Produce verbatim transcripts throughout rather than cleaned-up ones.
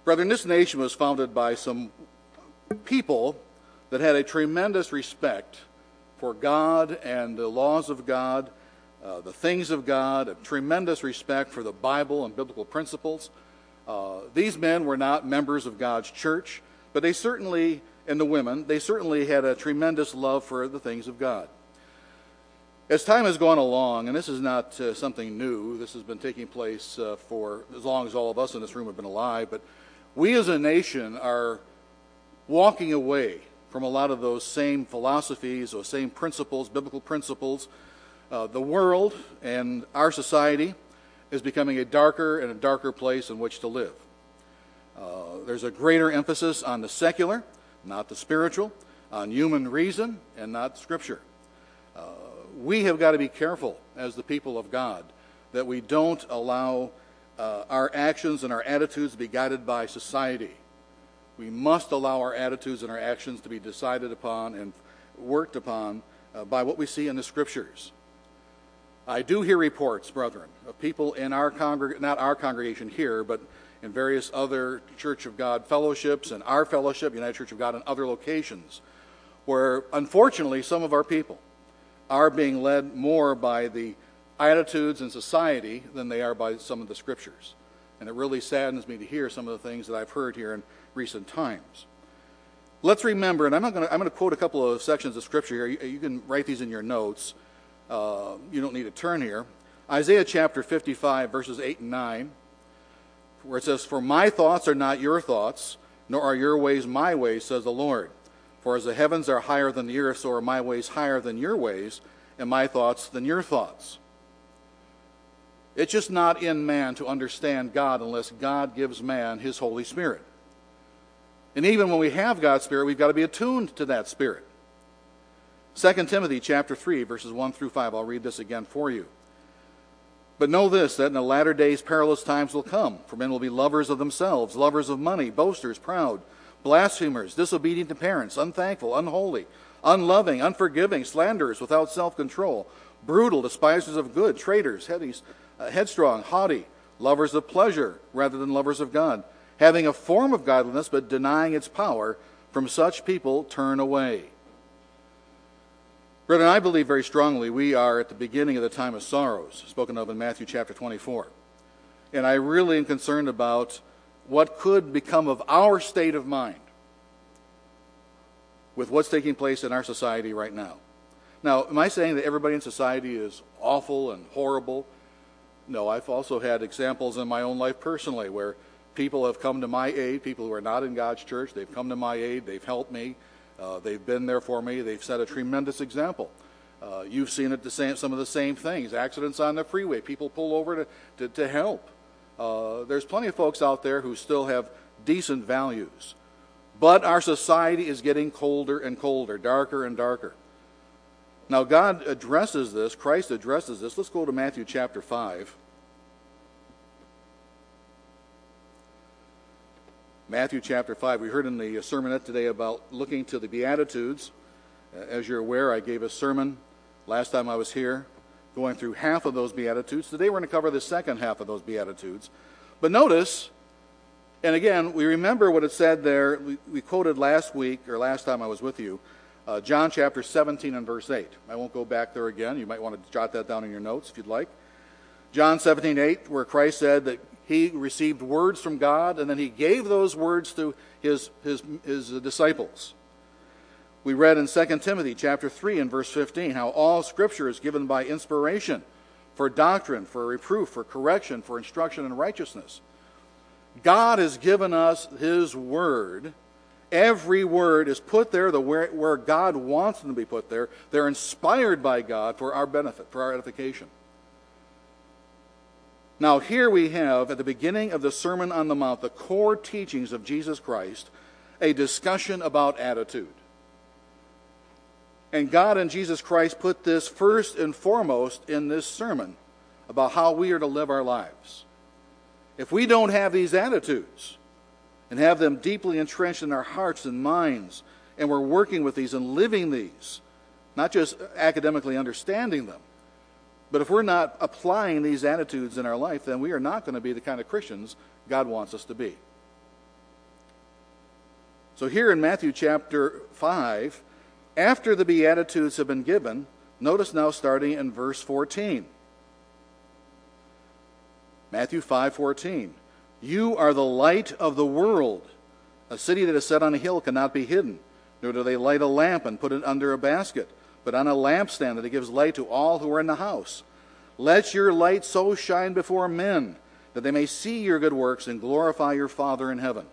Brethren, this nation was founded by some people that had a tremendous respect for God and the laws of God, uh, the things of God, a tremendous respect for the Bible and biblical principles. Uh, these men were not members of God's church, but they certainly, and the women, they certainly had a tremendous love for the things of God. As time has gone along, and this is not uh, something new, this has been taking place uh, for as long as all of us in this room have been alive, but we as a nation are walking away from a lot of those same philosophies, those same principles, biblical principles. Uh, the world and our society is becoming a darker and a darker place in which to live. Uh, there's a greater emphasis on the secular, not the spiritual, on human reason and not Scripture. Uh, we have got to be careful as the people of God that we don't allow uh, our actions and our attitudes to be guided by society. We must allow our attitudes and our actions to be decided upon and worked upon uh, by what we see in the Scriptures. I do hear reports, brethren, of people in our congreg- not our congregation here, but in various other Church of God fellowships and our fellowship, United Church of God, and other locations, where unfortunately some of our people are being led more by the attitudes in society than they are by some of the Scriptures. And it really saddens me to hear some of the things that I've heard here in recent times. Let's remember, and I'm not going to, I'm going to quote a couple of sections of Scripture here. You, you can write these in your notes. Uh, you don't need to turn here. Isaiah chapter fifty-five, verses eight and nine, where it says, "For my thoughts are not your thoughts, nor are your ways my ways, says the Lord. For as the heavens are higher than the earth, so are my ways higher than your ways, and my thoughts than your thoughts." It's just not in man to understand God unless God gives man his Holy Spirit. And even when we have God's Spirit, we've got to be attuned to that Spirit. Second Timothy chapter three, verses one through five. I'll read this again for you. "But know this, that in the latter days perilous times will come, for men will be lovers of themselves, lovers of money, boasters, proud, blasphemers, disobedient to parents, unthankful, unholy, unloving, unforgiving, slanderers, without self-control, brutal, despisers of good, traitors, heady, uh, headstrong, haughty, lovers of pleasure rather than lovers of God, having a form of godliness but denying its power. From such people turn away." Brethren, I believe very strongly we are at the beginning of the time of sorrows, spoken of in Matthew chapter twenty-four. And I really am concerned about what could become of our state of mind with what's taking place in our society right now. Now, am I saying that everybody in society is awful and horrible? No, I've also had examples in my own life personally where people have come to my aid, people who are not in God's church, they've come to my aid, they've helped me, uh, they've been there for me, they've set a tremendous example. Uh, you've seen it the same, some of the same things, accidents on the freeway, people pull over to, to, to help. Uh, there's plenty of folks out there who still have decent values. But our society is getting colder and colder, darker and darker. Now God addresses this, Christ addresses this. Let's go to Matthew chapter five. Matthew chapter five. We heard in the sermonette today about looking to the Beatitudes. As you're aware, I gave a sermon last time I was here, going through half of those Beatitudes. Today we're going to cover the second half of those Beatitudes. But notice, and again, we remember what it said there. We, we quoted last week, or last time I was with you, uh, John chapter seventeen and verse eight. I won't go back there again. You might want to jot that down in your notes if you'd like. John seventeen eight, where Christ said that he received words from God, and then he gave those words to his, his, his disciples. We read in Second Timothy chapter three and verse fifteen how all Scripture is given by inspiration for doctrine, for reproof, for correction, for instruction in righteousness. God has given us his word. Every word is put there the where, where God wants them to be put there. They're inspired by God for our benefit, for our edification. Now here we have, at the beginning of the Sermon on the Mount, the core teachings of Jesus Christ, a discussion about attitude. And God and Jesus Christ put this first and foremost in this sermon about how we are to live our lives. If we don't have these attitudes and have them deeply entrenched in our hearts and minds, and we're working with these and living these, not just academically understanding them, but if we're not applying these attitudes in our life, then we are not going to be the kind of Christians God wants us to be. So here in Matthew chapter five, after the Beatitudes have been given, notice now starting in verse fourteen. Matthew five fourteen. You are the light of the world. A city that is set on a hill cannot be hidden, nor do they light a lamp and put it under a basket, but on a lampstand, that it gives light to all who are in the house. Let your light so shine before men, that they may see your good works and glorify your Father in heaven.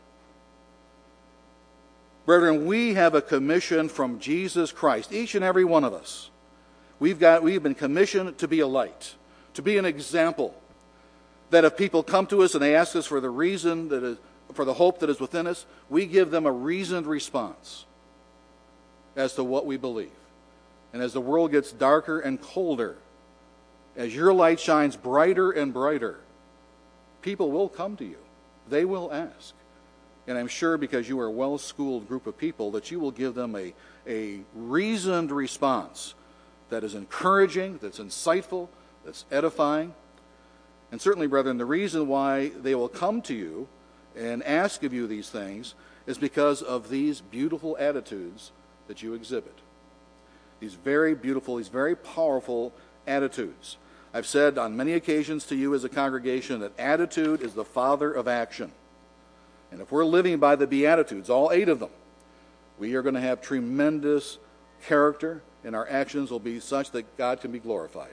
Brethren, we have a commission from Jesus Christ, each and every one of us. We've got, we've been commissioned to be a light, to be an example, that if people come to us and they ask us for the reason that is, for the hope that is within us, we give them a reasoned response as to what we believe. And as the world gets darker and colder, as your light shines brighter and brighter, people will come to you. They will ask. And I'm sure because you are a well-schooled group of people that you will give them a, a reasoned response that is encouraging, that's insightful, that's edifying. And certainly, brethren, the reason why they will come to you and ask of you these things is because of these beautiful attitudes that you exhibit. These very beautiful, these very powerful attitudes. I've said on many occasions to you as a congregation that attitude is the father of action. And if we're living by the Beatitudes, all eight of them, we are going to have tremendous character, and our actions will be such that God can be glorified.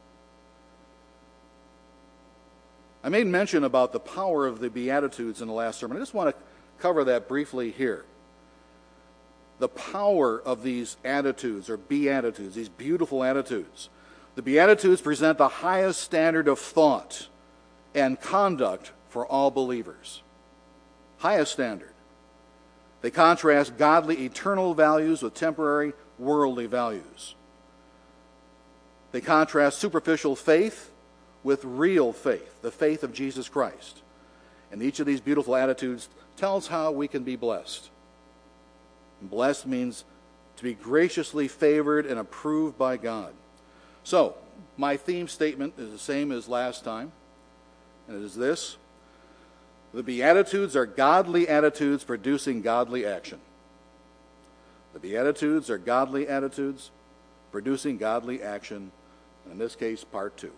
I made mention about the power of the Beatitudes in the last sermon. I just want to cover that briefly here. The power of these attitudes, or Beatitudes, these beautiful attitudes. The Beatitudes present the highest standard of thought and conduct for all believers. Highest standard. They contrast godly eternal values with temporary worldly values. They contrast superficial faith with real faith, the faith of Jesus Christ. And each of these beautiful attitudes tells how we can be blessed. And blessed means to be graciously favored and approved by God. So, my theme statement is the same as last time, and it is this: the Beatitudes are godly attitudes producing godly action. The Beatitudes are godly attitudes producing godly action, and in this case, part two.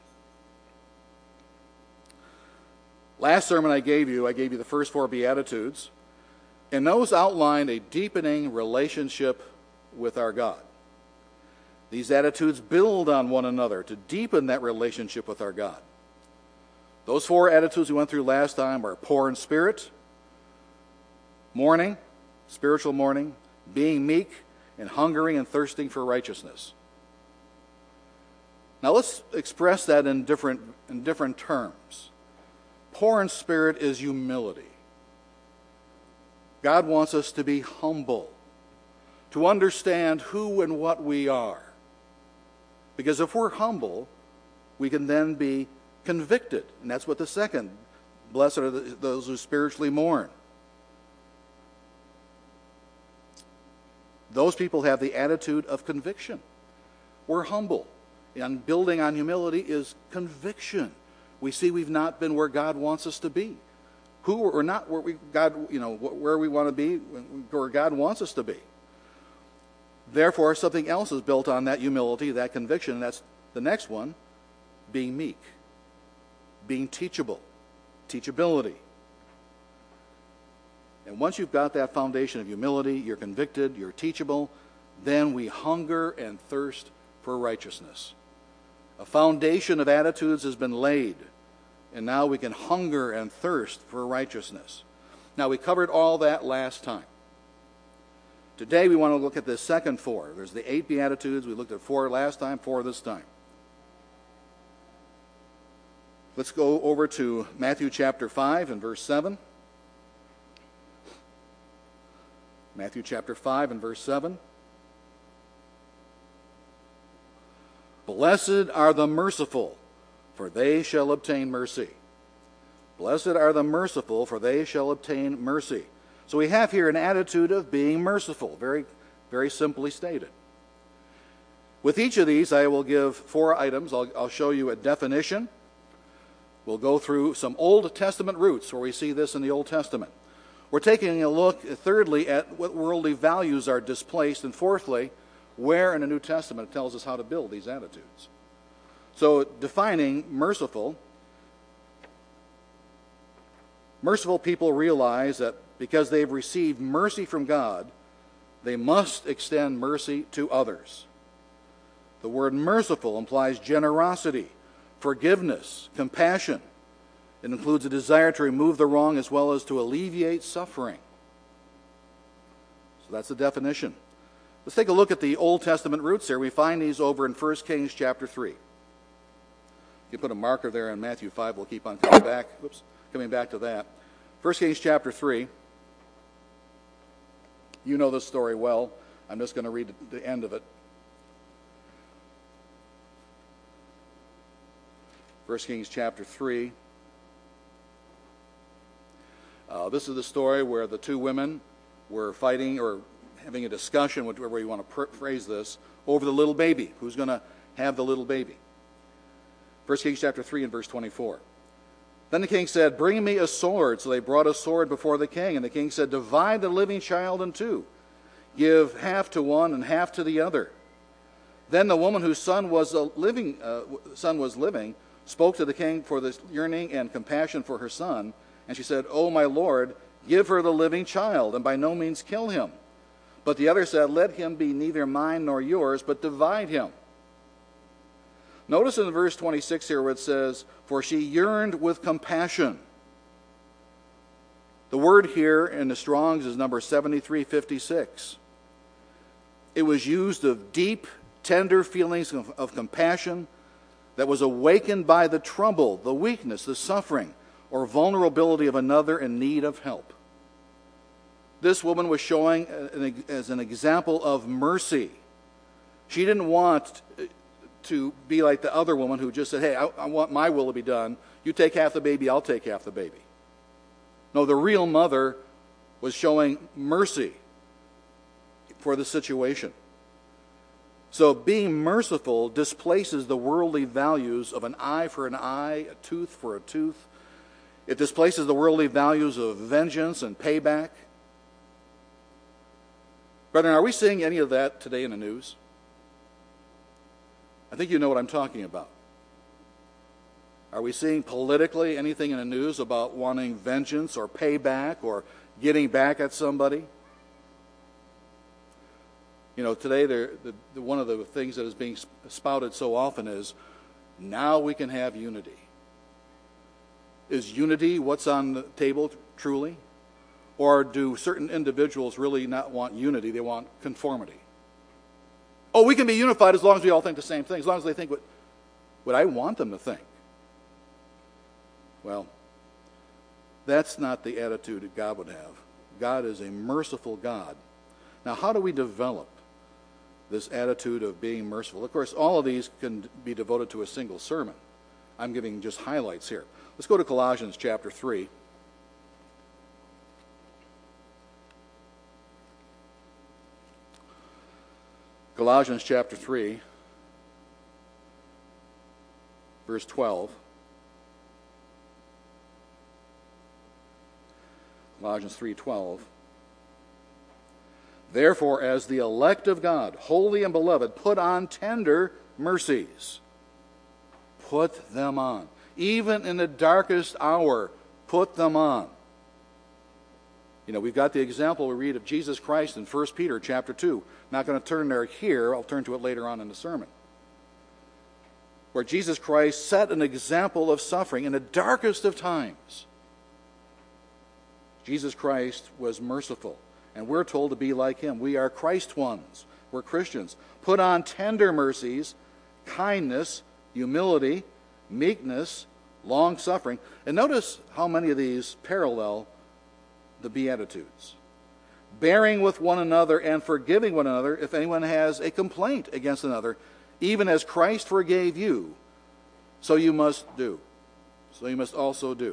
Last sermon I gave you, I gave you the first four Beatitudes, and those outlined a deepening relationship with our God. These attitudes build on one another to deepen that relationship with our God. Those four attitudes we went through last time are poor in spirit, mourning, spiritual mourning, being meek, and hungering and thirsting for righteousness. Now let's express that in different, in different terms. Poor in spirit is humility. God wants us to be humble, to understand who and what we are. Because if we're humble, we can then be convicted. And that's what the second, blessed are the, those who spiritually mourn. Those people have the attitude of conviction. We're humble. And building on humility is conviction. We see we've not been where God wants us to be. Who or not where we God, you know, where we want to be, where God wants us to be. Therefore, something else is built on that humility, that conviction, and that's the next one, being meek, being teachable, teachability. And once you've got that foundation of humility, you're convicted, you're teachable, then we hunger and thirst for righteousness. A foundation of attitudes has been laid, and now we can hunger and thirst for righteousness. Now, we covered all that last time. Today we want to look at the second four. There's the eight Beatitudes. We looked at four last time, four this time. Let's go over to Matthew chapter five and verse seven. Matthew chapter five and verse seven. Blessed are the merciful, for they shall obtain mercy. Blessed are the merciful, for they shall obtain mercy. So we have here an attitude of being merciful, very, very simply stated. With each of these, I will give four items. I'll, I'll show you a definition. We'll go through some Old Testament roots where we see this in the Old Testament. We're taking a look, thirdly, at what worldly values are displaced, and fourthly, where in the New Testament it tells us how to build these attitudes. So, defining merciful, merciful people realize that because they've received mercy from God, they must extend mercy to others. The word merciful implies generosity, forgiveness, compassion. It includes a desire to remove the wrong as well as to alleviate suffering. So that's the definition. Let's take a look at the Old Testament roots here. We find these over in First Kings chapter three. You put a marker there in Matthew five. We'll keep on coming back. Whoops, coming back to that. First Kings chapter three. You know this story well. I'm just going to read the end of it. First Kings chapter three. Uh, this is the story where the two women were fighting or having a discussion, whatever you want to pr- phrase this, over the little baby. Who's going to have the little baby? First Kings chapter three and verse twenty-four. Then the king said, "Bring me a sword." So they brought a sword before the king. And the king said, "Divide the living child in two. Give half to one and half to the other." Then the woman whose son was a living, uh, son was living spoke to the king for this yearning and compassion for her son. And she said, "O my lord, give her the living child, and by no means kill him." But the other said, "Let him be neither mine nor yours, but divide him." Notice in verse twenty-six here where it says, "For she yearned with compassion." The word here in the Strong's is number seventy-three fifty-six. It was used of deep, tender feelings of, of compassion that was awakened by the trouble, the weakness, the suffering, or vulnerability of another in need of help. This woman was showing an, as an example of mercy. She didn't want to be like the other woman who just said, "Hey, I, I want my will to be done. You take half the baby, I'll take half the baby." No, the real mother was showing mercy for the situation. So being merciful displaces the worldly values of an eye for an eye, a tooth for a tooth. It displaces the worldly values of vengeance and payback. Brethren, are we seeing any of that today in the news? I think you know what I'm talking about. Are we seeing politically anything in the news about wanting vengeance or payback or getting back at somebody? You know, today the, the, one of the things that is being spouted so often is, now we can have unity. Is unity what's on the table truly? Or do certain individuals really not want unity, they want conformity? Oh, we can be unified as long as we all think the same thing, as long as they think what, what I want them to think. Well, that's not the attitude that God would have. God is a merciful God. Now, how do we develop this attitude of being merciful? Of course, all of these can be devoted to a single sermon. I'm giving just highlights here. Let's go to Colossians chapter three. Colossians chapter three, verse twelve. Colossians three twelve. "Therefore, as the elect of God, holy and beloved, put on tender mercies." Put them on. Even in the darkest hour, put them on. You know, we've got the example we read of Jesus Christ in First Peter chapter two. Not going to turn there here. I'll turn to it later on in the sermon. Where Jesus Christ set an example of suffering in the darkest of times. Jesus Christ was merciful, and we're told to be like him. We are Christ ones. We're Christians. Put on tender mercies, kindness, humility, meekness, long-suffering. And notice how many of these parallel the Beatitudes. Bearing with one another and forgiving one another if anyone has a complaint against another, even as Christ forgave you, so you must do. So you must also do.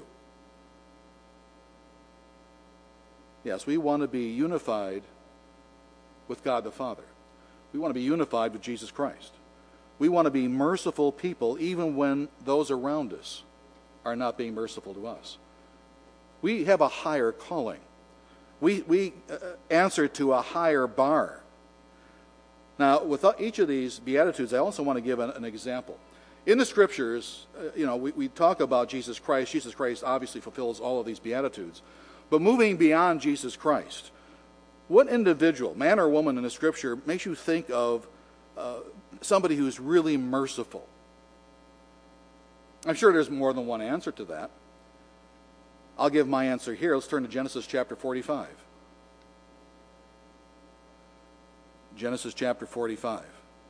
Yes, we want to be unified with God the Father. We want to be unified with Jesus Christ. We want to be merciful people even when those around us are not being merciful to us. We have a higher calling. We, we uh, answer to a higher bar. Now, with each of these Beatitudes, I also want to give an, an example. In the Scriptures, uh, you know, we, we talk about Jesus Christ. Jesus Christ obviously fulfills all of these Beatitudes. But moving beyond Jesus Christ, what individual, man or woman in the Scripture, makes you think of uh, somebody who's really merciful? I'm sure there's more than one answer to that. I'll give my answer here. Let's turn to Genesis chapter forty-five. Genesis chapter forty-five.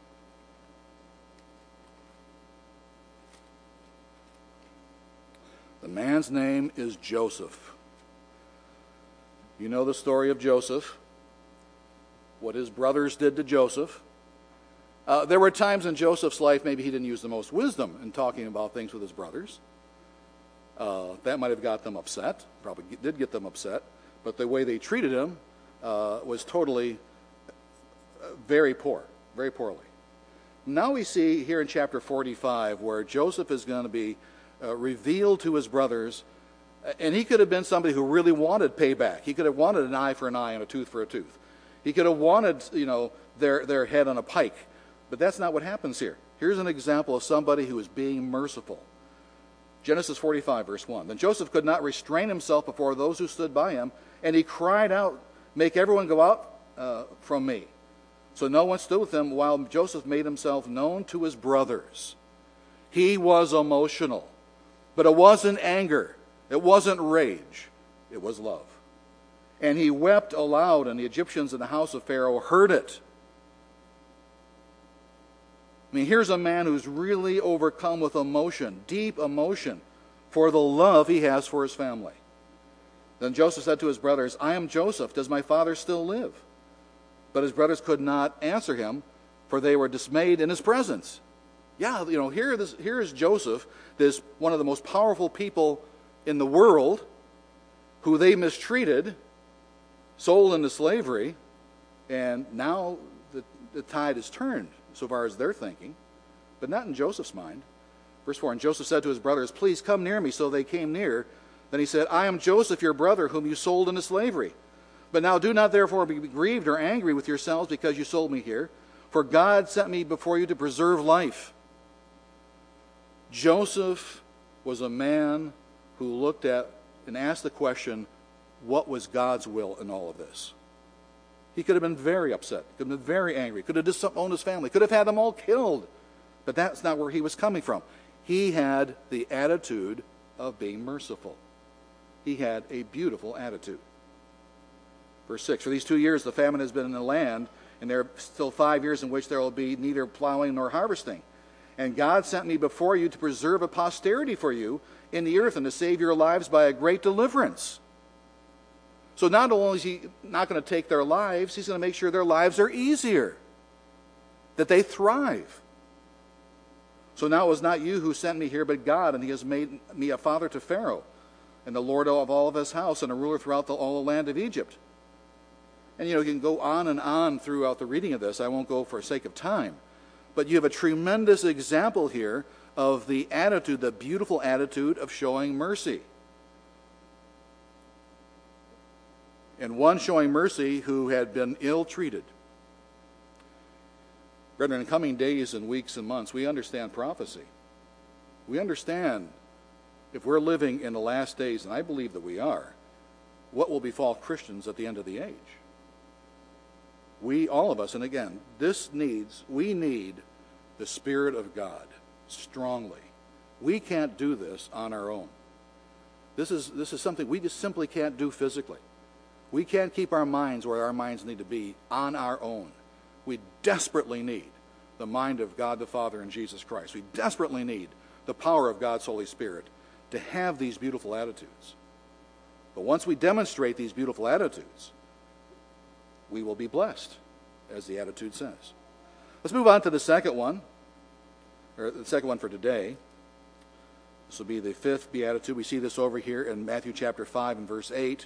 The man's name is Joseph. You know the story of Joseph, what his brothers did to Joseph. Uh, there were times in Joseph's life maybe he didn't use the most wisdom in talking about things with his brothers. Uh, that might have got them upset, probably did get them upset, but the way they treated him uh, was totally uh, very poor, very poorly. Now we see here in chapter forty-five where Joseph is going to be uh, revealed to his brothers, and he could have been somebody who really wanted payback. He could have wanted an eye for an eye and a tooth for a tooth. He could have wanted, you know, their, their head on a pike, but that's not what happens here. Here's an example of somebody who is being merciful. Genesis forty-five, verse one. Then Joseph could not restrain himself before those who stood by him, and he cried out, "Make everyone go out uh, from me." So no one stood with him while Joseph made himself known to his brothers. He was emotional, but it wasn't anger. It wasn't rage. It was love. And he wept aloud, and the Egyptians in the house of Pharaoh heard it. I mean, here's a man who's really overcome with emotion, deep emotion, for the love he has for his family. Then Joseph said to his brothers, "I am Joseph. Does my father still live?" But his brothers could not answer him, for they were dismayed in his presence. Yeah, you know, here, this, here is Joseph, this one of the most powerful people in the world, who they mistreated, sold into slavery, and now the, the tide is turned, so far as they're thinking, but not in Joseph's mind. Verse four, and Joseph said to his brothers, "Please come near me." So they came near. Then he said, "I am Joseph, your brother, whom you sold into slavery. But now do not therefore be grieved or angry with yourselves because you sold me here, for God sent me before you to preserve life." Joseph was a man who looked at and asked the question, what was God's will in all of this? He could have been very upset, could have been very angry, could have disowned his family, could have had them all killed. But that's not where he was coming from. He had the attitude of being merciful. He had a beautiful attitude. Verse six, for these two years the famine has been in the land, and there are still five years in which there will be neither plowing nor harvesting. And God sent me before you to preserve a posterity for you in the earth and to save your lives by a great deliverance. So not only is he not going to take their lives, he's going to make sure their lives are easier, that they thrive. So now it was not you who sent me here, but God, and he has made me a father to Pharaoh, and the Lord of all of his house, and a ruler throughout the, all the land of Egypt. And you know, you can go on and on throughout the reading of this. I won't go for sake of time. But you have a tremendous example here of the attitude, the beautiful attitude of showing mercy. And one showing mercy who had been ill-treated. Brethren, in coming days and weeks and months, we understand prophecy. We understand, if we're living in the last days, and I believe that we are, what will befall Christians at the end of the age. We, all of us, and again, this needs, we need the Spirit of God strongly. We can't do this on our own. This is, this is something we just simply can't do physically. We can't keep our minds where our minds need to be on our own. We desperately need the mind of God the Father and Jesus Christ. We desperately need the power of God's Holy Spirit to have these beautiful attitudes. But once we demonstrate these beautiful attitudes, we will be blessed, as the attitude says. Let's move on to the second one, or the second one for today. This will be the fifth beatitude. We see this over here in Matthew chapter five and verse eight.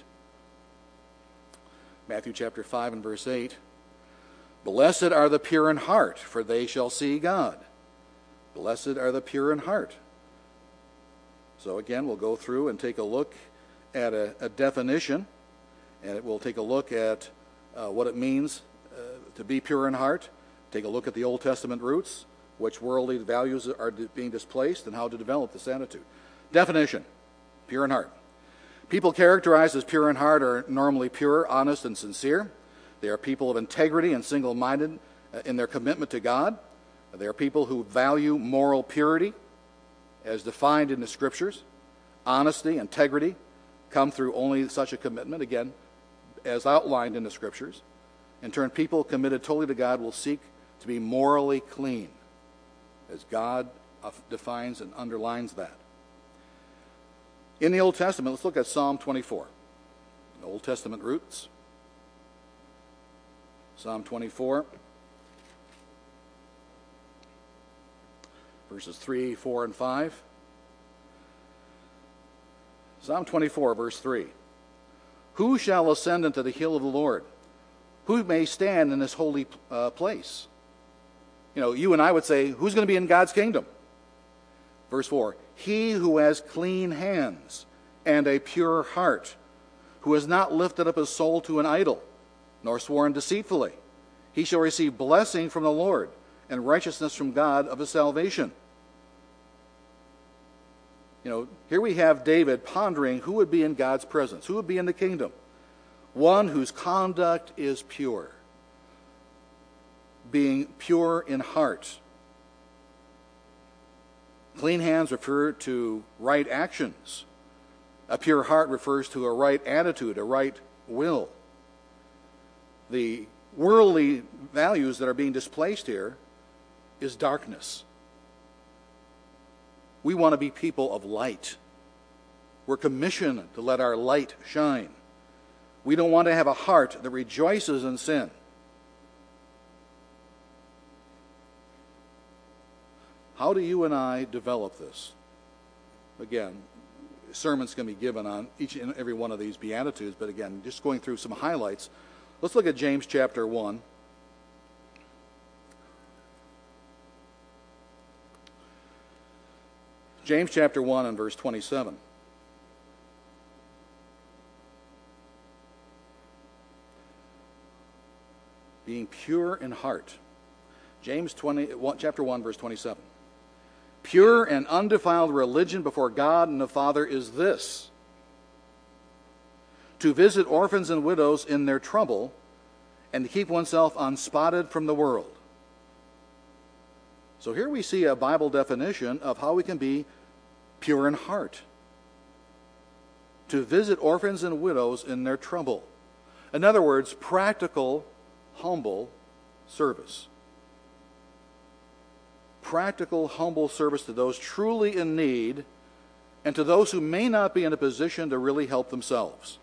Matthew chapter five and verse eight. Blessed are the pure in heart, for they shall see God. Blessed are the pure in heart. So again, we'll go through and take a look at a, a definition. And it will take a look at uh, what it means uh, to be pure in heart, take a look at the Old Testament roots, which worldly values are being displaced, and how to develop this attitude. Definition: pure in heart. People characterized as pure in heart are normally pure, honest, and sincere. They are people of integrity and single-minded in their commitment to God. They are people who value moral purity as defined in the Scriptures. Honesty, integrity come through only such a commitment, again, as outlined in the Scriptures. In turn, people committed totally to God will seek to be morally clean, as God defines and underlines that. In the Old Testament, let's look at Psalm twenty-four. The Old Testament roots. Psalm twenty-four, verses three, four, and five. Psalm twenty-four, verse three. Who shall ascend into the hill of the Lord? Who may stand in this holy uh, place? You know, you and I would say, who's going to be in God's kingdom? Verse four. He who has clean hands and a pure heart, who has not lifted up his soul to an idol, nor sworn deceitfully. He shall receive blessing from the Lord and righteousness from God of his salvation. You know, here we have David pondering who would be in God's presence, who would be in the kingdom. One whose conduct is pure, being pure in heart. Clean hands refer to right actions. A pure heart refers to a right attitude, a right will. The worldly values that are being displaced here is darkness. We want to be people of light. We're commissioned to let our light shine. We don't want to have a heart that rejoices in sin. How do you and I develop this? Again, sermons can be given on each and every one of these Beatitudes, but again, just going through some highlights. Let's look at James chapter one. James chapter one and verse twenty-seven. Being pure in heart. James twenty, chapter one, verse twenty-seven. Pure and undefiled religion before God and the Father is this: to visit orphans and widows in their trouble, and to keep oneself unspotted from the world. So here we see a Bible definition of how we can be pure in heart. To visit orphans and widows in their trouble. In other words, practical, humble service. Practical, humble service to those truly in need and to those who may not be in a position to really help themselves.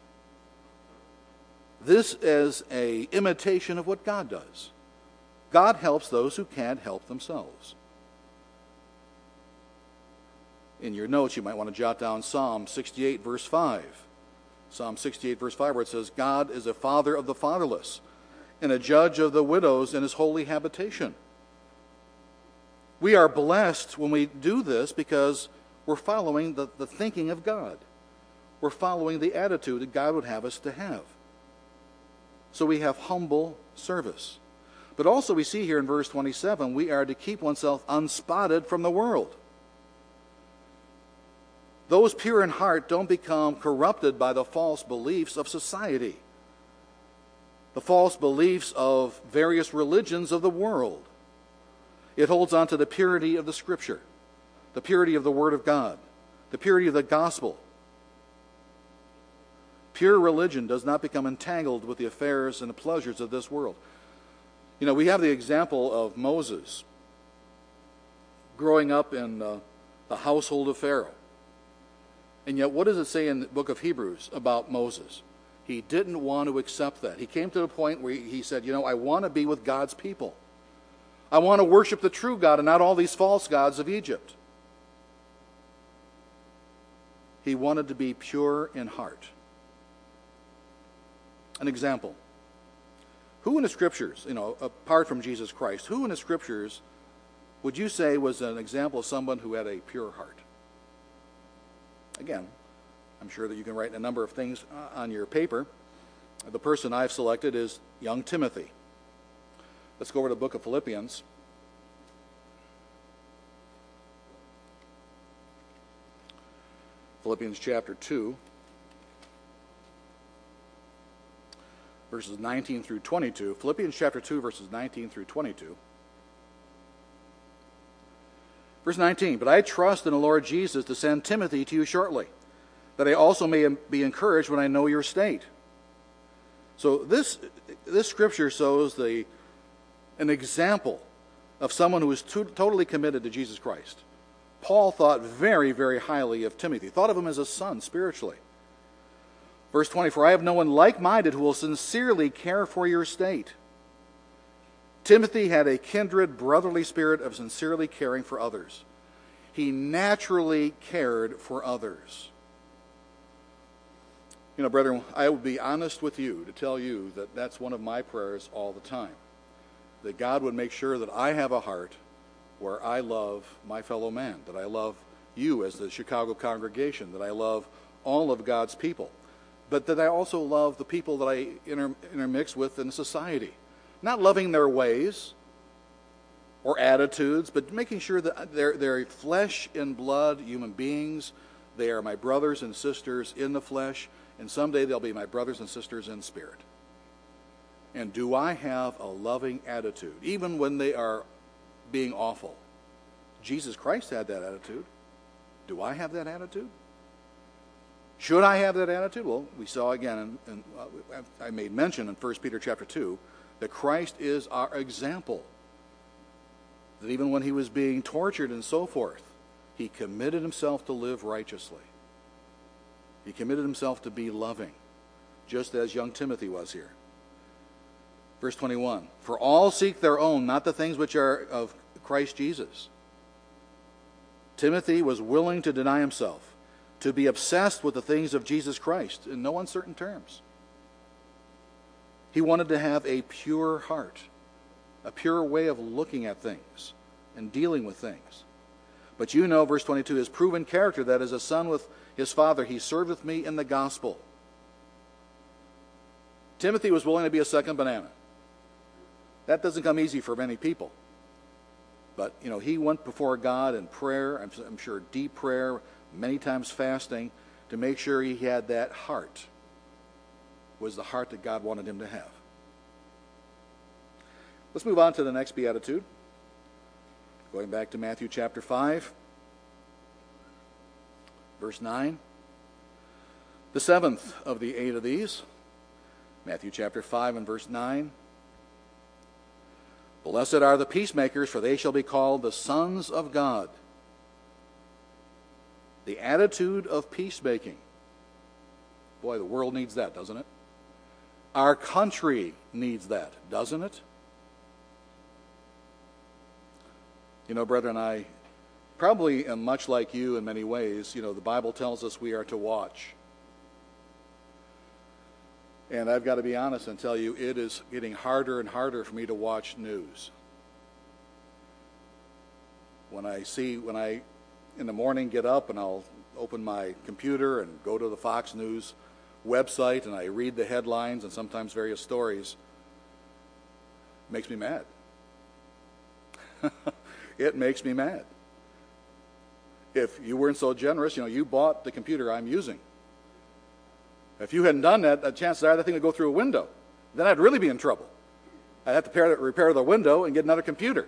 This is an imitation of what God does. God helps those who can't help themselves. In your notes, you might want to jot down Psalm sixty-eight, verse five. Psalm sixty-eight, verse five, where it says, God is a father of the fatherless and a judge of the widows in his holy habitation. We are blessed when we do this because we're following the, the thinking of God. We're following the attitude that God would have us to have. So we have humble service. But also we see here in verse twenty-seven, we are to keep oneself unspotted from the world. Those pure in heart don't become corrupted by the false beliefs of society, the false beliefs of various religions of the world. It holds on to the purity of the Scripture, the purity of the Word of God, the purity of the gospel. Pure religion does not become entangled with the affairs and the pleasures of this world. You know, we have the example of Moses growing up in uh, the household of Pharaoh. And yet, what does it say in the book of Hebrews about Moses? He didn't want to accept that. He came to the point where he said, you know, I want to be with God's people. I want to worship the true God and not all these false gods of Egypt. He wanted to be pure in heart. An example. Who in the Scriptures, you know, apart from Jesus Christ, who in the Scriptures would you say was an example of someone who had a pure heart? Again, I'm sure that you can write a number of things on your paper. The person I've selected is young Timothy. Let's go over to the book of Philippians. Philippians chapter two, verses nineteen through twenty-two. Philippians chapter two, verses nineteen through twenty-two. Verse nineteen, "But I trust in the Lord Jesus to send Timothy to you shortly, that I also may be encouraged when I know your state." So this this scripture shows the an example of someone who is to, totally committed to Jesus Christ. Paul thought very, very highly of Timothy, thought of him as a son spiritually. Verse twenty, "For I have no one like-minded who will sincerely care for your state." Timothy had a kindred brotherly spirit of sincerely caring for others. He naturally cared for others. You know, brethren, I would be honest with you to tell you that that's one of my prayers all the time, that God would make sure that I have a heart where I love my fellow man, that I love you as the Chicago congregation, that I love all of God's people, but that I also love the people that I inter- intermix with in society. Not loving their ways or attitudes, but making sure that they're, they're flesh and blood human beings. They are my brothers and sisters in the flesh, and someday they'll be my brothers and sisters in spirit. And do I have a loving attitude, even when they are being awful? Jesus Christ had that attitude. Do I have that attitude? Should I have that attitude? Well, we saw again, and uh, I made mention in First Peter chapter two, that Christ is our example. That even when he was being tortured and so forth, he committed himself to live righteously. He committed himself to be loving, just as young Timothy was here. Verse twenty-one, "For all seek their own, not the things which are of Christ Jesus." Timothy was willing to deny himself, to be obsessed with the things of Jesus Christ in no uncertain terms. He wanted to have a pure heart, a pure way of looking at things and dealing with things. But you know, verse twenty-two, his proven character, that as a son with his father, he served with me in the gospel. Timothy was willing to be a second banana. That doesn't come easy for many people. But, you know, he went before God in prayer, I'm, I'm sure deep prayer, many times fasting, to make sure he had that heart, was the heart that God wanted him to have. Let's move on to the next beatitude. Going back to Matthew chapter five, verse nine. The seventh of the eight of these, Matthew chapter five and verse nine. "Blessed are the peacemakers, for they shall be called the sons of God." The attitude of peacemaking. Boy, the world needs that, doesn't it? Our country needs that, doesn't it? You know, brethren, I probably am much like you in many ways. You know, the Bible tells us we are to watch. And I've got to be honest and tell you, it is getting harder and harder for me to watch news. When I see, when I, in the morning, get up and I'll open my computer and go to the Fox News website and I read the headlines and sometimes various stories, it makes me mad. It makes me mad. If you weren't so generous, you know, you bought the computer I'm using. If you hadn't done that, the chances are that thing would go through a window. Then I'd really be in trouble. I'd have to repair, repair the window and get another computer.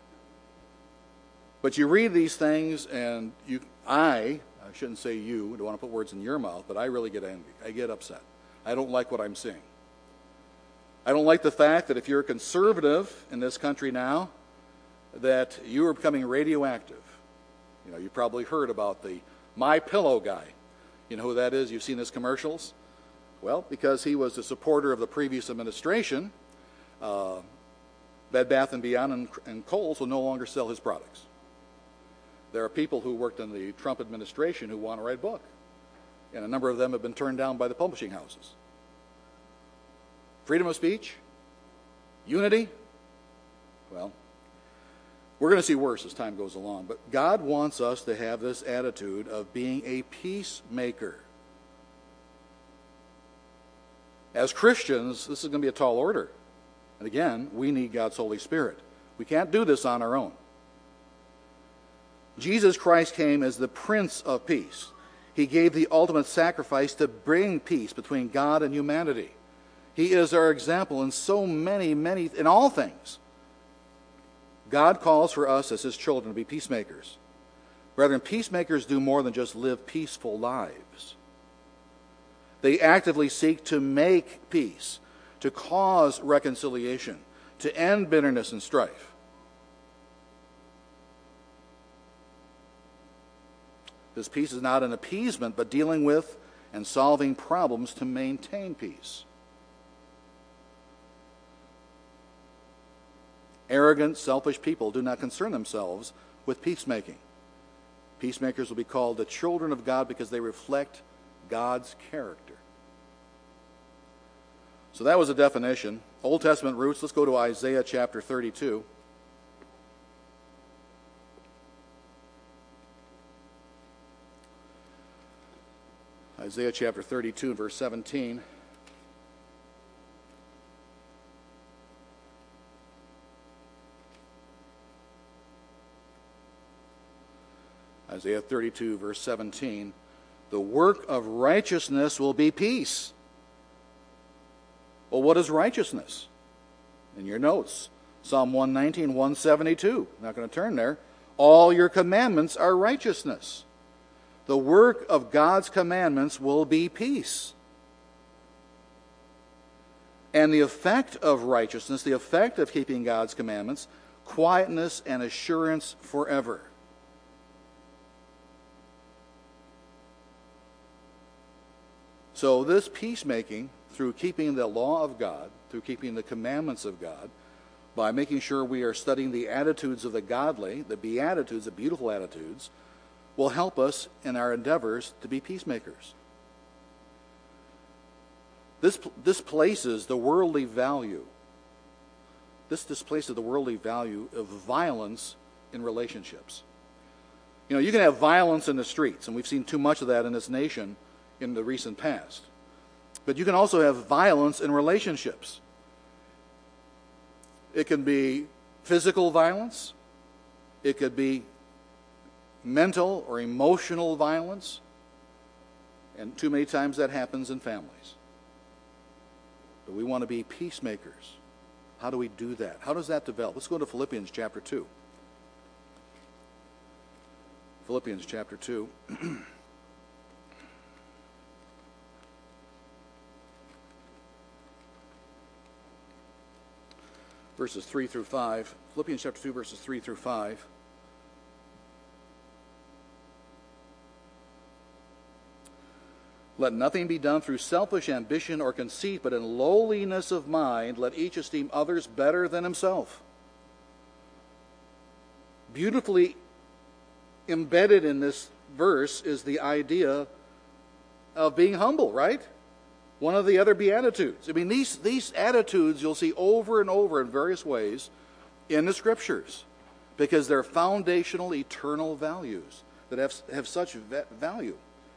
But you read these things, and you, I, I shouldn't say you, I don't want to put words in your mouth, but I really get angry. I get upset. I don't like what I'm seeing. I don't like the fact that if you're a conservative in this country now, that you are becoming radioactive. You know, you probably heard about the My Pillow guy. You know who that is? You've seen his commercials. Well, because he was a supporter of the previous administration, uh, Bed Bath and Beyond and, and Kohl's will no longer sell his products. There are people who worked in the Trump administration who want to write a book, and a number of them have been turned down by the publishing houses. Freedom of speech? Unity? Well, we're going to see worse as time goes along, but God wants us to have this attitude of being a peacemaker. As Christians, this is going to be a tall order. And again, we need God's Holy Spirit. We can't do this on our own. Jesus Christ came as the Prince of Peace. He gave the ultimate sacrifice to bring peace between God and humanity. He is our example in so many, many, in all things. God calls for us as his children to be peacemakers. Brethren, peacemakers do more than just live peaceful lives. They actively seek to make peace, to cause reconciliation, to end bitterness and strife. This peace is not an appeasement, but dealing with and solving problems to maintain peace. Arrogant, selfish people do not concern themselves with peacemaking. Peacemakers will be called the children of God because they reflect God's character. So that was a definition. Old Testament roots. Let's go to Isaiah chapter thirty-two. Isaiah chapter thirty-two, verse seventeen. Isaiah thirty-two, verse seventeen. The work of righteousness will be peace. Well, what is righteousness? In your notes, Psalm one nineteen, one seventy-two. Not going to turn there. All your commandments are righteousness. The work of God's commandments will be peace. And the effect of righteousness, the effect of keeping God's commandments, quietness and assurance forever. So this peacemaking, through keeping the law of God, through keeping the commandments of God, by making sure we are studying the attitudes of the godly, the beatitudes, the beautiful attitudes, will help us in our endeavors to be peacemakers. This displaces the worldly value. This displaces the worldly value of violence in relationships. You know, you can have violence in the streets, and we've seen too much of that in this nation in the recent past. But you can also have violence in relationships. It can be physical violence. It could be mental or emotional violence. And too many times that happens in families. But we want to be peacemakers. How do we do that? How does that develop? Let's go to Philippians chapter two. Philippians chapter two. Verses three through five. Philippians chapter two, verses three through five. Let nothing be done through selfish ambition or conceit, but in lowliness of mind, let each esteem others better than himself. Beautifully embedded in this verse is the idea of being humble, right? One of the other Beatitudes. I mean, these, these attitudes you'll see over and over in various ways in the Scriptures because they're foundational, eternal values that have, have such value.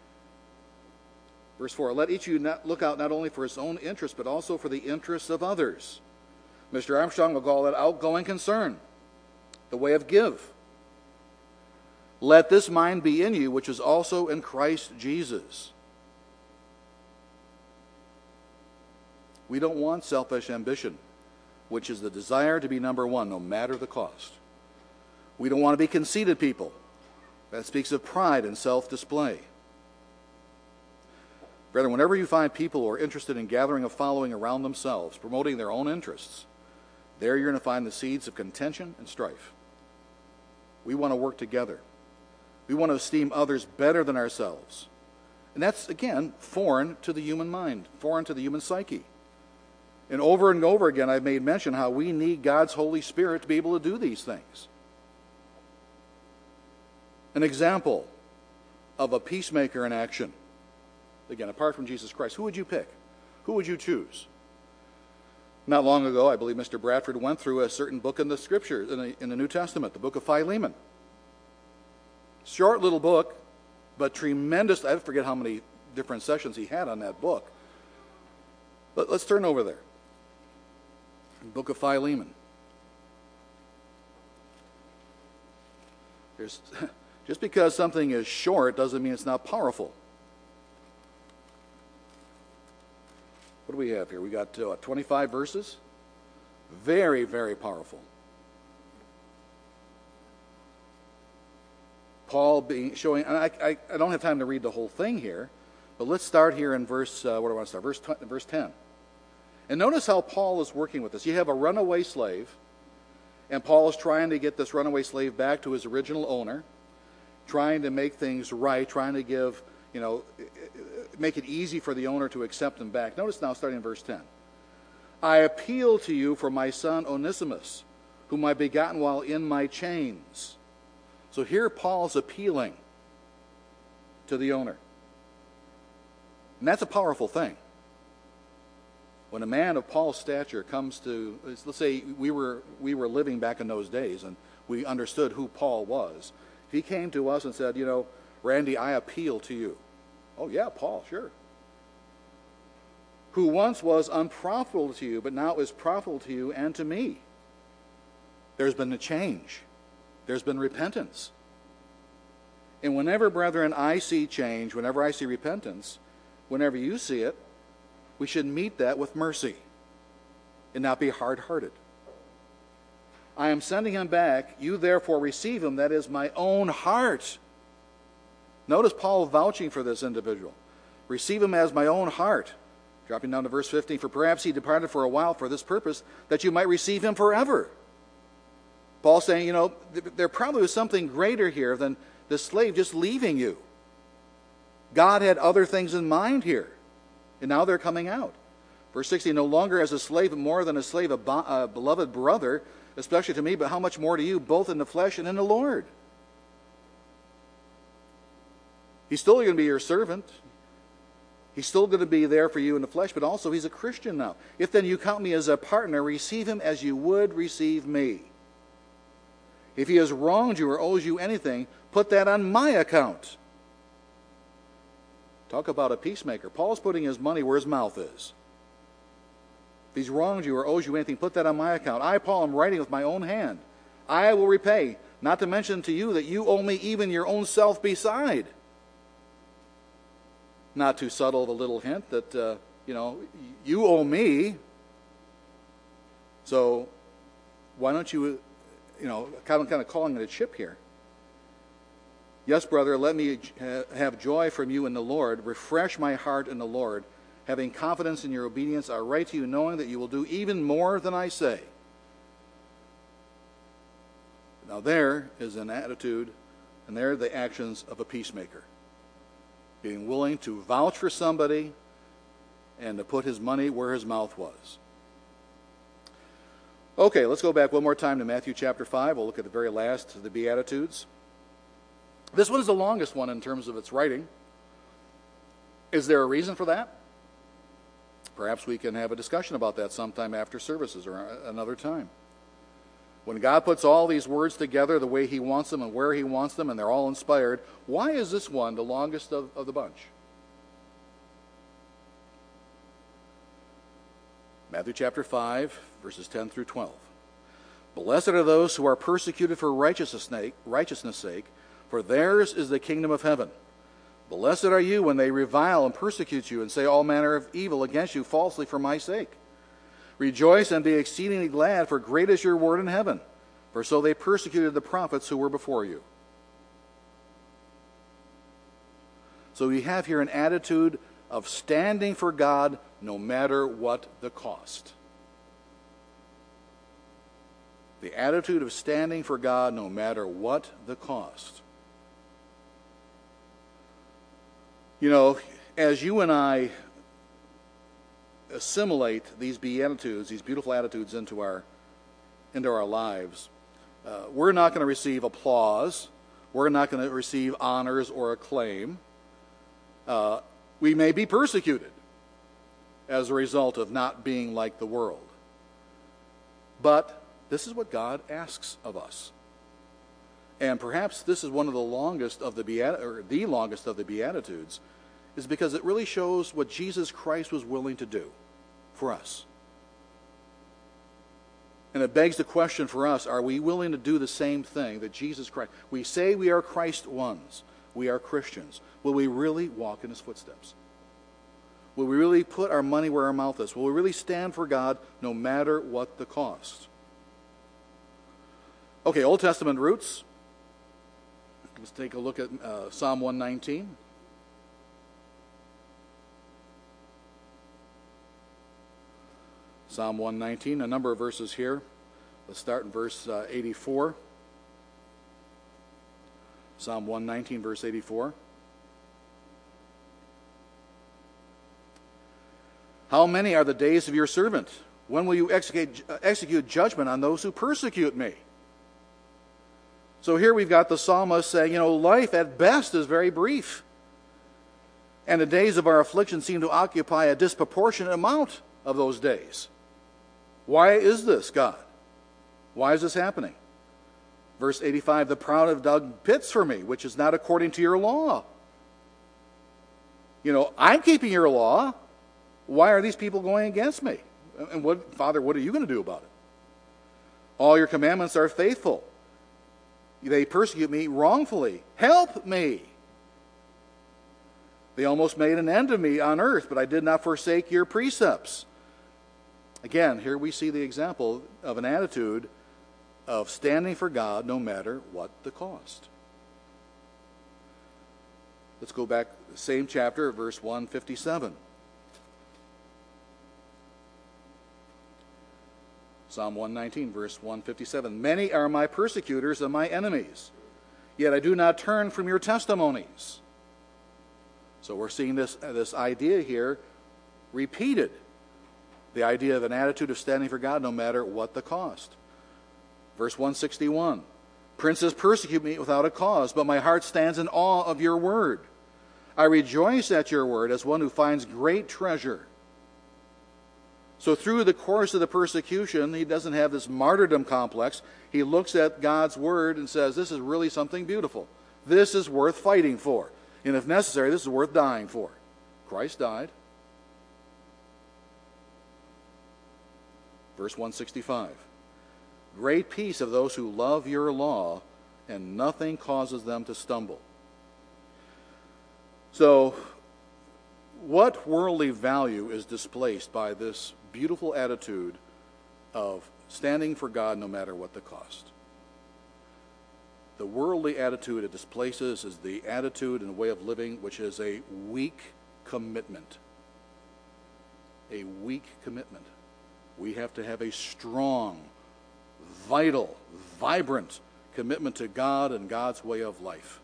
Verse four, let each of you not look out not only for his own interest, but also for the interests of others. Mister Armstrong will call that outgoing concern, the way of give. Let this mind be in you, which is also in Christ Jesus. We don't want selfish ambition, which is the desire to be number one, no matter the cost. We don't want to be conceited people. That speaks of pride and self-display. Brethren, whenever you find people who are interested in gathering a following around themselves, promoting their own interests, there you're going to find the seeds of contention and strife. We want to work together. We want to esteem others better than ourselves. And that's, again, foreign to the human mind, foreign to the human psyche. And over and over again, I've made mention how we need God's Holy Spirit to be able to do these things. An example of a peacemaker in action. Again, apart from Jesus Christ, who would you pick? Who would you choose? Not long ago, I believe Mister Bradford went through a certain book in the Scriptures, in the, in the New Testament, the book of Philemon. Short little book, but tremendous. I forget how many different sessions he had on that book. But let's turn over there. Book of Philemon. There's, just because something is short doesn't mean it's not powerful. What do we have here? We got uh, twenty-five verses. Very, very powerful. Paul being showing, and I, I, I don't have time to read the whole thing here, but let's start here in verse, uh, where do I want to start? Verse, verse ten. And notice how Paul is working with this. You have a runaway slave, and Paul is trying to get this runaway slave back to his original owner, trying to make things right, trying to give, you know, make it easy for the owner to accept him back. Notice now, starting in verse ten. I appeal to you for my son Onesimus, whom I begotten while in my chains. So here Paul's appealing to the owner. And that's a powerful thing. When a man of Paul's stature comes to, let's say we were we were living back in those days and we understood who Paul was. If he came to us and said, you know, Randy, I appeal to you. Oh yeah, Paul, sure. Who once was unprofitable to you, but now is profitable to you and to me. There's been a change. There's been repentance. And whenever, brethren, I see change, whenever I see repentance, whenever you see it, we should meet that with mercy and not be hard-hearted. I am sending him back. You therefore receive him. That is my own heart. Notice Paul vouching for this individual. Receive him as my own heart. Dropping down to verse fifteen. For perhaps he departed for a while for this purpose, that you might receive him forever. Paul's saying, you know, there probably was something greater here than the slave just leaving you. God had other things in mind here. And now they're coming out. Verse sixteen, no longer as a slave, but more than a slave, a, bo- a beloved brother, especially to me, but how much more to you, both in the flesh and in the Lord. He's still going to be your servant. He's still going to be there for you in the flesh, but also he's a Christian now. If then you count me as a partner, receive him as you would receive me. If he has wronged you or owes you anything, put that on my account. Talk about a peacemaker. Paul's putting his money where his mouth is. If he's wronged you or owes you anything, put that on my account. I, Paul, am writing with my own hand. I will repay, not to mention to you that you owe me even your own self beside. Not too subtle, the little hint that, uh, you know, you owe me. So why don't you, you know, kind of, kind of calling it a chip here. Yes, brother, let me have joy from you in the Lord. Refresh my heart in the Lord. Having confidence in your obedience, I write to you knowing that you will do even more than I say. Now there is an attitude, and there are the actions of a peacemaker. Being willing to vouch for somebody and to put his money where his mouth was. Okay, let's go back one more time to Matthew chapter five. We'll look at the very last of the Beatitudes. This one is the longest one in terms of its writing. Is there a reason for that? Perhaps we can have a discussion about that sometime after services or another time. When God puts all these words together the way he wants them and where he wants them, and they're all inspired, why is this one the longest of, of the bunch? Matthew chapter five, verses ten through twelve. Blessed are those who are persecuted for righteousness' sake, righteousness' sake, for theirs is the kingdom of heaven. Blessed are you when they revile and persecute you and say all manner of evil against you falsely for my sake. Rejoice and be exceedingly glad, for great is your reward in heaven. For so they persecuted the prophets who were before you. So we have here an attitude of standing for God no matter what the cost. The attitude of standing for God no matter what the cost. You know, as you and I assimilate these beatitudes, these beautiful attitudes into our into our lives, uh, we're not going to receive applause. We're not going to receive honors or acclaim. Uh, we may be persecuted as a result of not being like the world. But this is what God asks of us. And perhaps this is one of the longest of the Beat- or the longest of the Beatitudes, is because it really shows what Jesus Christ was willing to do. for us. And it begs the question for us, are we willing to do the same thing that Jesus Christ? We say we are Christ ones. We are Christians. Will we really walk in his footsteps? Will we really put our money where our mouth is? Will we really stand for God no matter what the cost? Okay, Old Testament roots. Let's take a look at uh, Psalm one nineteen. Psalm one nineteen, a number of verses here. Let's start in verse uh, eighty-four. Psalm one nineteen, verse eighty-four. How many are the days of your servant? When will you execute, uh, execute judgment on those who persecute me? So here we've got the psalmist saying, you know, life at best is very brief. And the days of our affliction seem to occupy a disproportionate amount of those days. Why is this, God? Why is this happening? Verse eighty-five, the proud have dug pits for me, which is not according to your law. You know, I'm keeping your law. Why are these people going against me? And what, Father, what are you going to do about it? All your commandments are faithful. They persecute me wrongfully. Help me. They almost made an end of me on earth, but I did not forsake your precepts. Again, here we see the example of an attitude of standing for God no matter what the cost. Let's go back, same chapter, verse one fifty-seven. Psalm one nineteen, verse one fifty-seven. Many are my persecutors and my enemies, yet I do not turn from your testimonies. So we're seeing this, this idea here repeated. The idea of an attitude of standing for God no matter what the cost. Verse one sixty-one. Princes persecute me without a cause, but my heart stands in awe of your word. I rejoice at your word as one who finds great treasure. So through the course of the persecution, he doesn't have this martyrdom complex. He looks at God's word and says, this is really something beautiful. This is worth fighting for. And if necessary, this is worth dying for. Christ died. Verse one sixty-five. Great peace of those who love your law, and nothing causes them to stumble. So, what worldly value is displaced by this beautiful attitude of standing for God no matter what the cost? The worldly attitude it displaces is the attitude and way of living which is a weak commitment. A weak commitment. We have to have a strong, vital, vibrant commitment to God and God's way of life.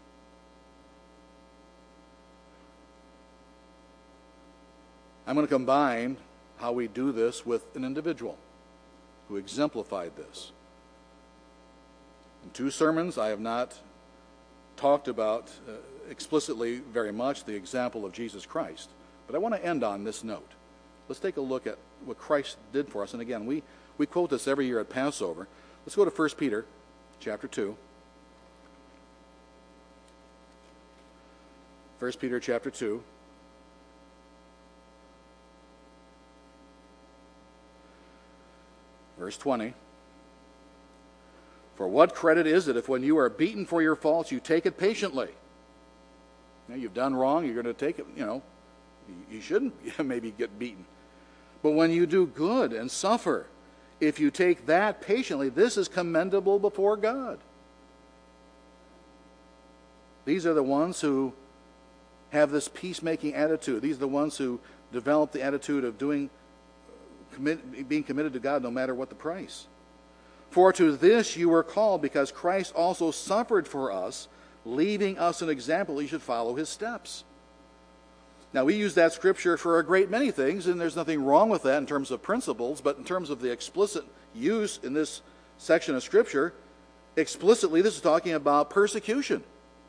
I'm going to combine how we do this with an individual who exemplified this. In two sermons, I have not talked about uh, explicitly very much the example of Jesus Christ, but I want to end on this note. Let's take a look at what Christ did for us. And again, we, we quote this every year at Passover. Let's go to First Peter chapter two. First Peter chapter two. Verse twenty. For what credit is it if when you are beaten for your faults, you take it patiently? You know, you've done wrong, you're going to take it, you know, you shouldn't maybe get beaten. But when you do good and suffer, if you take that patiently, this is commendable before God. These are the ones who have this peacemaking attitude. These are the ones who develop the attitude of doing, commit, being committed to God no matter what the price. For to this you were called, because Christ also suffered for us, leaving us an example you should follow his steps. Now, we use that scripture for a great many things, and there's nothing wrong with that in terms of principles, but in terms of the explicit use in this section of scripture, explicitly this is talking about persecution.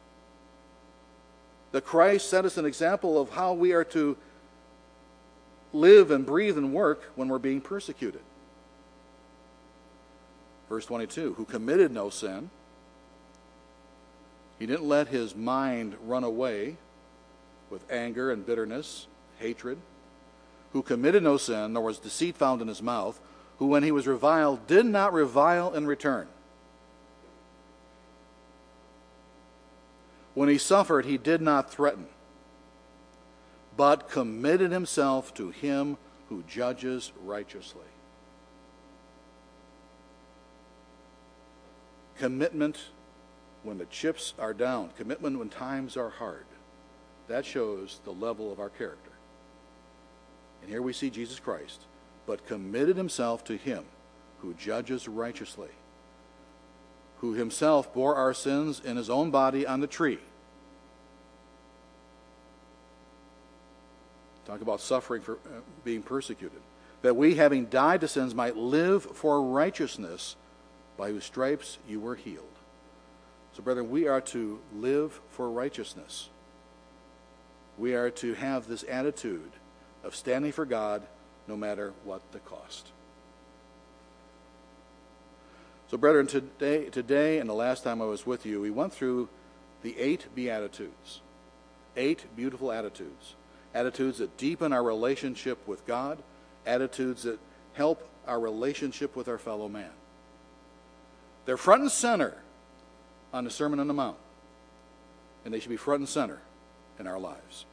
That Christ set us an example of how we are to live and breathe and work when we're being persecuted. Verse twenty-two, who committed no sin. He didn't let his mind run away with anger and bitterness, hatred. who committed no sin, nor was deceit found in his mouth, who when he was reviled did not revile in return. When he suffered, he did not threaten, but committed himself to him who judges righteously. Commitment when the chips are down, commitment when times are hard. That shows the level of our character. And here we see Jesus Christ, but committed himself to him who judges righteously, who himself bore our sins in his own body on the tree. Talk about suffering for uh, being persecuted. That we, having died to sins, might live for righteousness, by whose stripes you were healed. So, brethren, we are to live for righteousness. We are to have this attitude of standing for God no matter what the cost. So, brethren, today, today and the last time I was with you, we went through the eight Beatitudes. Eight beautiful attitudes. Attitudes that deepen our relationship with God. Attitudes that help our relationship with our fellow man. They're front and center on the Sermon on the Mount. And they should be front and center in our lives.